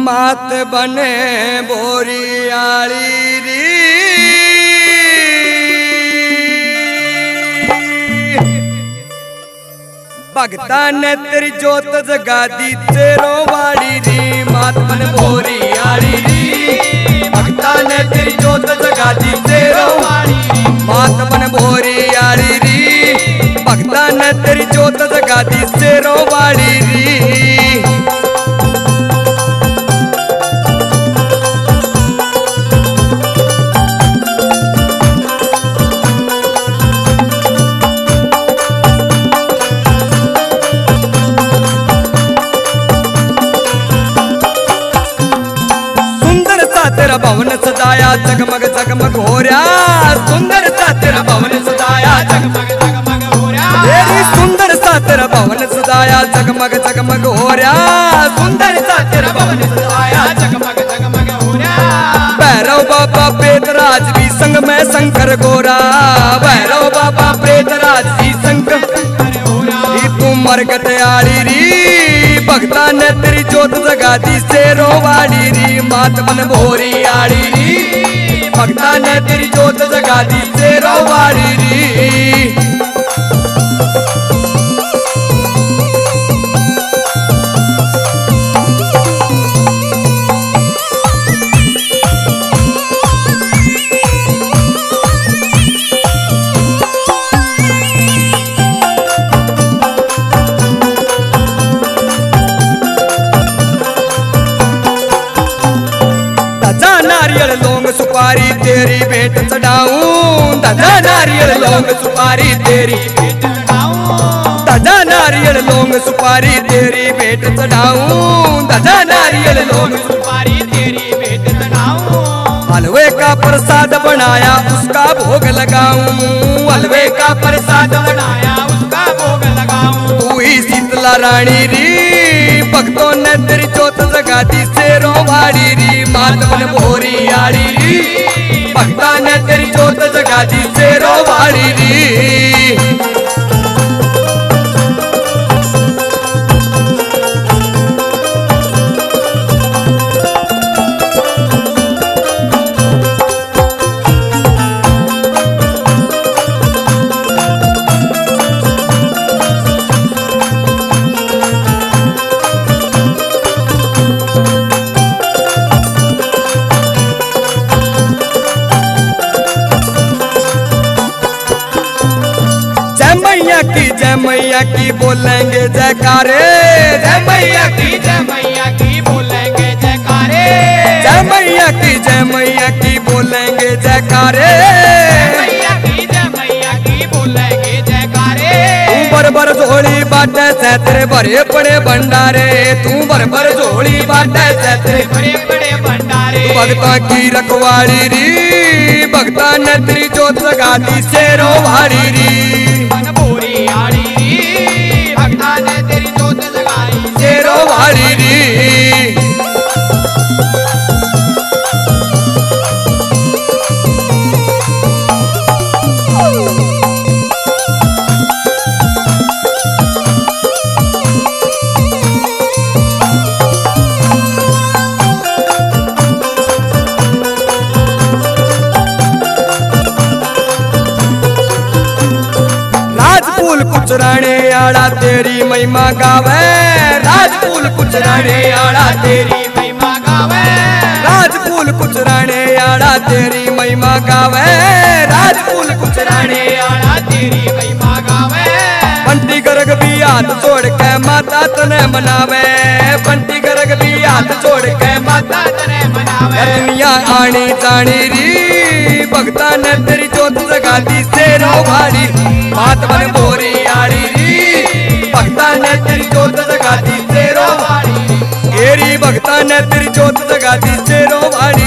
मात बने बोरियाली री भगता ने तेरी जोत जगा दी तेरो वाड़ी री मात बन बोरियाली री भगता ने तेरी जोत जगा दी तेरो वाड़ी मात बन बोरियाली री भगता ने तेरी जोत जगा दी तेरो वाड़ी री तेरा भवन सजाया जगमग जगमग हो रहा सुंदर सा तेरा भवन सजाया जगमग जगमग हो रहा तेरी सुंदर सा तेरा भवन सजाया जगमग जगमग हो रहा सुंदर सा तेरा भवन सजाया जगमग जगमग हो रहा भैरव बाबा प्रेतराज भी संग में शंकर गोरा भैरव बाबा प्रेतराज भी संग तू मरगत आली री भगता ने तेरी जोत जगा दी शेरों वाली री मात बन भोरी आली री भगता ने तेरी जोत जगा दी शेरों वाली री नारियल लौंग सुपारी तेरी भेंट चढ़ाऊं दादा नारियल लौंग सुपारी तेरी भेंट चढ़ाऊं दादा नारियल लौंग सुपारी तेरी भेंट चढ़ाऊं दादा नारियल लौंग सुपारी तेरी भेंट चढ़ाऊं हलवे का प्रसाद बनाया उसका भोग लगाऊं हलवे का प्रसाद बनाया उसका भोग लगाऊं तू ही शीतला रानी री भक्तों ने तेरी जोत जगा दी शेरों वाली री मात बन भोरी आली री भक्ता ने तेरी जोत जगा दी शेरों वाली री जय मैया की बोलेंगे जयकारे जय मैया की बोलेंगे जयकारे जय मैया की बोलेंगे जयकारे जय मैया की बोलेंगे जयकारे तू बर झोली बाटे से तेरे भरे बड़े भंडारे तू बर झोली बाटे से तेरे भरे बड़े भंडारे भक्ता की रखवाली री भक्ता ने तेरी जोत जगा दी शेरों वाली री भक्ता ने तेरी जोत जगाई शेरों वाली री कुचराने आड़ा तेरी महिमा गावे राजपूल कुचराने आड़ा तेरी महिमा गावे राजपूल कुचराने आड़ा तेरी महिमा गावे राजपूल कुचराने आड़ा तेरी महिमा गावे बंटी गर्ग भी हाथ जोड़ के माता तने मनावे बंटी गर्ग भी हाथ जोड़ के माता तने मनावे दुनिया आनी जानी री भक्ता ने तेरी जोत जगा दी शेरों वाली मात बन भोरी आली री भक्ता ने तेरी जोत जगा दी शेरों वाली एरी भक्ता ने तेरी जोत जगा दी शेरों वाली